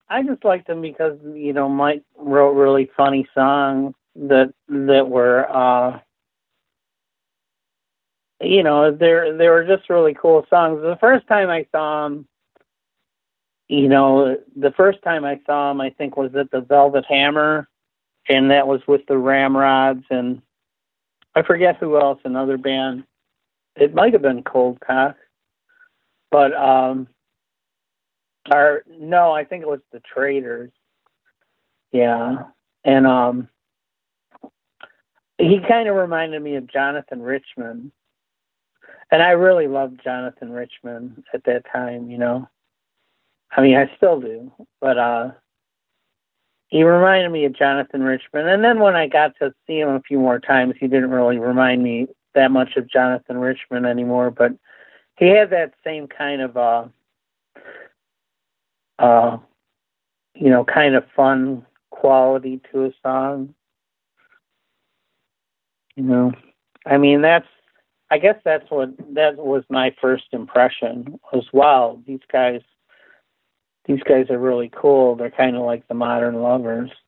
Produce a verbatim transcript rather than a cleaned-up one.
I just liked them because, you know, Mike wrote really funny songs that that were, uh, you know, they're they were just really cool songs. The first time I saw him, you know, the first time I saw him, I think was at the Velvet Hammer, and that was with the Ramrods, and I forget who else, another band. It might have been Cold Cock, but um, or no, I think it was the Traders. Yeah, and um, he kind of reminded me of Jonathan Richman, and I really loved Jonathan Richman at that time. You know, I mean, I still do, but uh, he reminded me of Jonathan Richman. And then when I got to see him a few more times, he didn't really remind me that much of Jonathan Richman anymore, but he had that same kind of, uh, uh, you know, kind of fun quality to his song. You know, I mean, that's, I guess that's what, that was my first impression was, wow, these guys, these guys are really cool. They're kind of like the Modern Lovers.